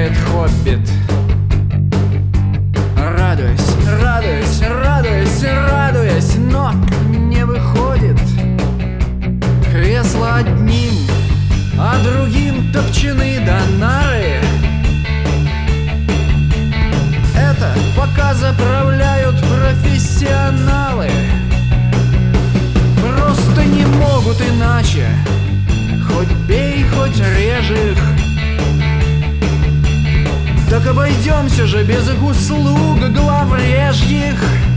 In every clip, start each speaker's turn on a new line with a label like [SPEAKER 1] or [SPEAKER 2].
[SPEAKER 1] бегает хоббит. Радуясь, радуясь, радуясь, радуясь, но не выходит. Кресла одним, а другим топчены до нары. Это пока заправляют профессионалы. Просто не могут иначе. Хоть бей, хоть режь их. Так обойдемся же без их услуг главрежьих.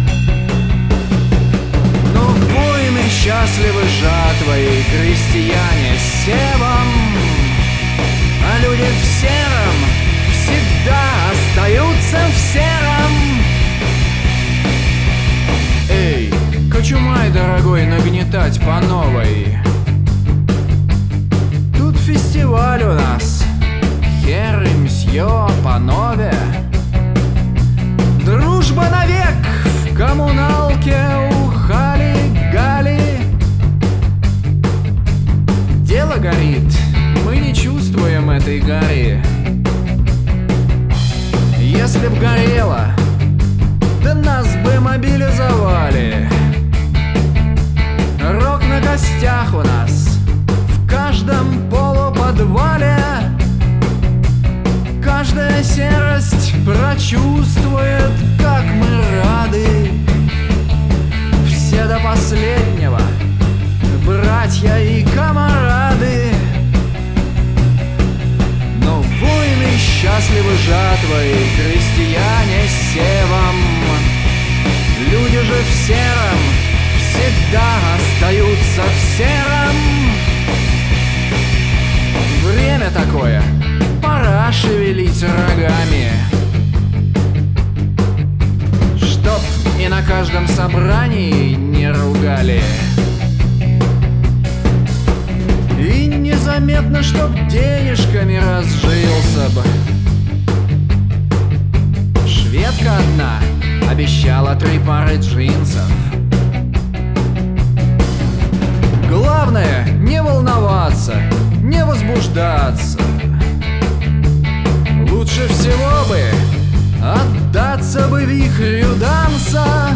[SPEAKER 1] Но воины счастливы жатвой, крестьяне севом, а люди в сером всегда остаются в сером. Эй, Кочумай, дорогой, нагнетать по новой. Тут фестиваль у нас. Херы, мсье, панове. Дружба навек в коммуналке у Хали-Гали. Дело горит, мы не чувствуем этой гари. Если б горело, да нас бы мобилизовали. Рок на костях у нас в каждом полуподвале. Каждая серость прочувствует, как мы рады. Все до последнего, братья и камарады. Но воины счастливы жатвой, крестьяне севом. Люди же в сером всегда остаются в сером. Время такое, пора шевелить рогами, чтоб и на каждом собрании не ругали. И незаметно, чтоб денежками разжился бы. Шведка одна обещала 3 пары джинсов. Главное не волноваться, не возбуждаться. Лучше всего бы отдаться бы вихрю данса.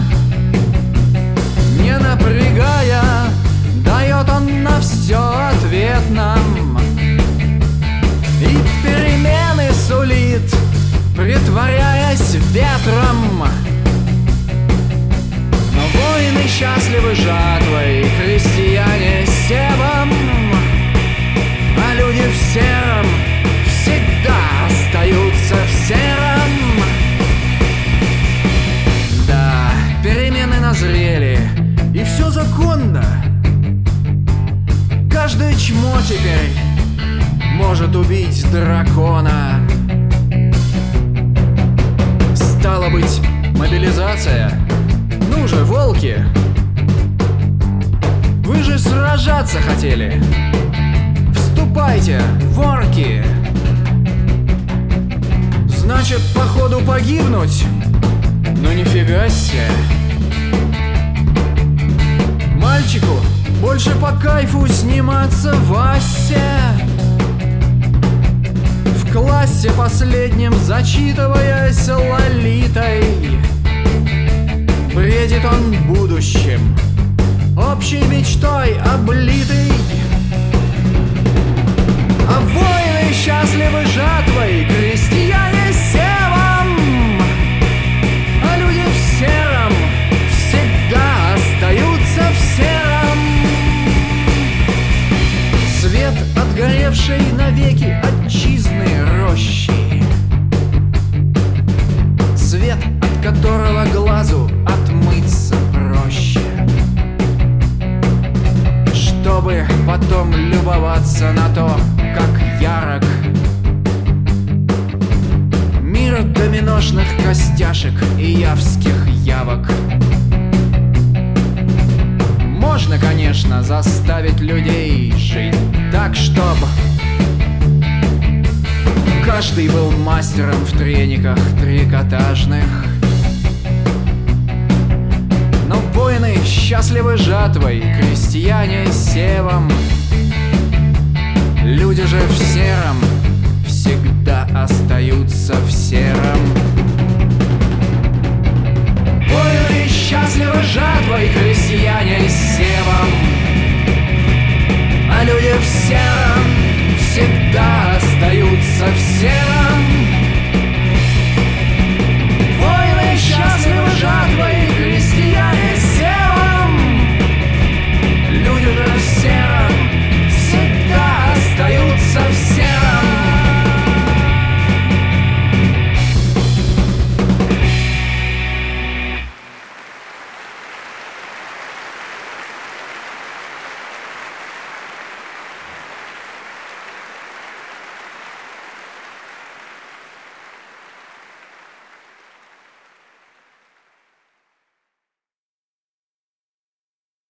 [SPEAKER 1] Не напрягая, дает он на все ответ нам. И перемены сулит, притворяясь ветром. Но воины счастливы жатвой, крестьяне севом, а люди в сером всегда остаются в сером. Да, перемены назрели, и все законно. Каждое чмо теперь может убить дракона. Стало быть, мобилизация. Ну же, волки, вы же сражаться хотели. Вступайте, ворки. Значит, походу погибнуть? Ну нифига себе. Мальчику больше по кайфу сниматься в ассе. В классе последнем, зачитываясь Лолитой, бредит он будущим, общей мечтой облитый. А воины счастливы жатвой, крестьяне севом, а люди в сером всегда остаются в сером. Свет отгоревшей навеки отчизны рощи, цвет, от которого глазу отмыться проще, чтобы потом любоваться на то, как ярок мир доминошных костяшек и явских явок. Можно, конечно, заставить людей жить так, чтобы каждый был мастером в трениках трикотажных. Но воины счастливы жатвой, крестьяне севом. Люди же в сером всегда остаются совсем.